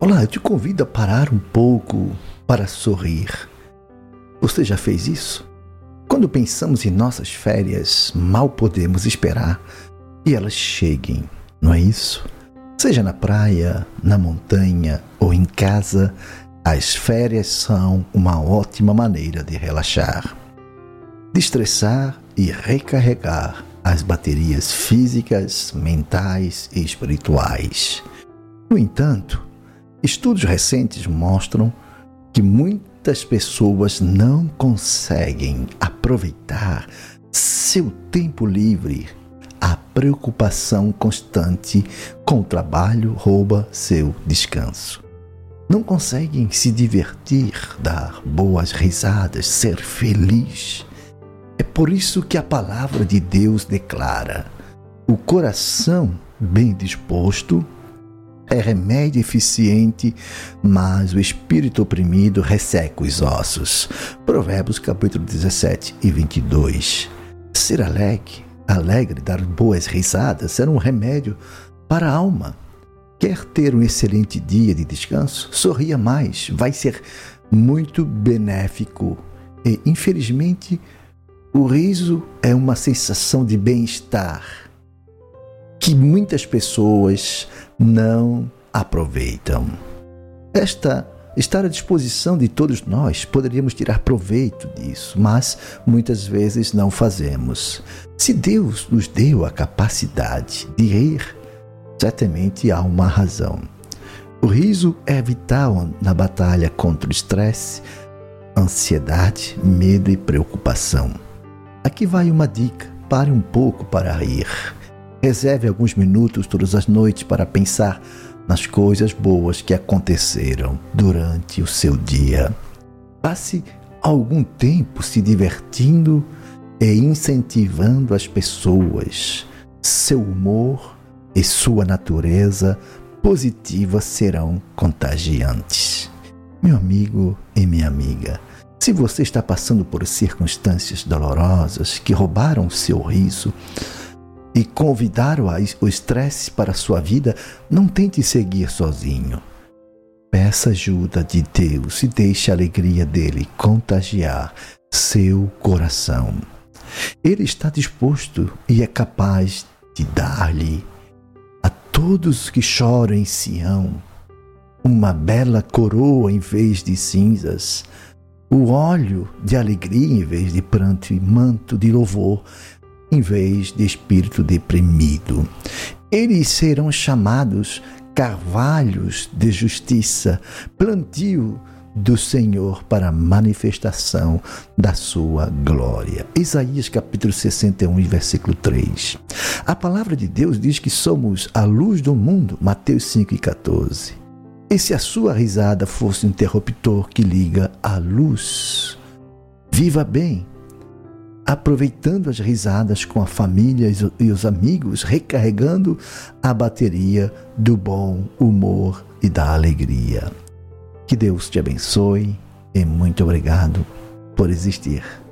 Olá, eu te convido a parar um pouco para sorrir. Você já fez isso? Quando pensamos em nossas férias, mal podemos esperar que elas cheguem, não é isso? Seja na praia, na montanha ou em casa, as férias são uma ótima maneira de relaxar, destressar e recarregar as baterias físicas, mentais e espirituais. No entanto, estudos recentes mostram que muitas pessoas não conseguem aproveitar seu tempo livre. A preocupação constante com o trabalho rouba seu descanso. Não conseguem se divertir, dar boas risadas, ser feliz. É por isso que a palavra de Deus declara: o coração bem disposto é remédio eficiente, mas o espírito oprimido resseca os ossos. Provérbios capítulo 17 e 22. Ser alegre, dar boas risadas é um remédio para a alma. Quer ter um excelente dia de descanso? Sorria mais, vai ser muito benéfico. E, infelizmente, o riso é uma sensação de bem-estar que muitas pessoas não aproveitam. Esta estar à disposição de todos nós, poderíamos tirar proveito disso, mas muitas vezes não fazemos. Se Deus nos deu a capacidade de rir, certamente há uma razão. O riso é vital na batalha contra o estresse, ansiedade, medo e preocupação. Aqui vai uma dica: pare um pouco para rir. Reserve alguns minutos todas as noites para pensar nas coisas boas que aconteceram durante o seu dia. Passe algum tempo se divertindo e incentivando as pessoas. Seu humor e sua natureza positiva serão contagiantes. Meu amigo e minha amiga, se você está passando por circunstâncias dolorosas que roubaram seu riso e convidaram o estresse para a sua vida, não tente seguir sozinho. Peça ajuda de Deus e deixe a alegria dele contagiar seu coração. Ele está disposto e é capaz de dar-lhe a todos que choram em Sião uma bela coroa em vez de cinzas, o óleo de alegria em vez de pranto e manto de louvor em vez de espírito deprimido. Eles serão chamados carvalhos de justiça, plantio do Senhor para a manifestação da sua glória. Isaías capítulo 61, versículo 3. A palavra de Deus diz que somos a luz do mundo, Mateus 5,14. E se a sua risada fosse um interruptor que liga a luz? Viva bem, aproveitando as risadas com a família e os amigos, recarregando a bateria do bom humor e da alegria. Que Deus te abençoe e muito obrigado por existir.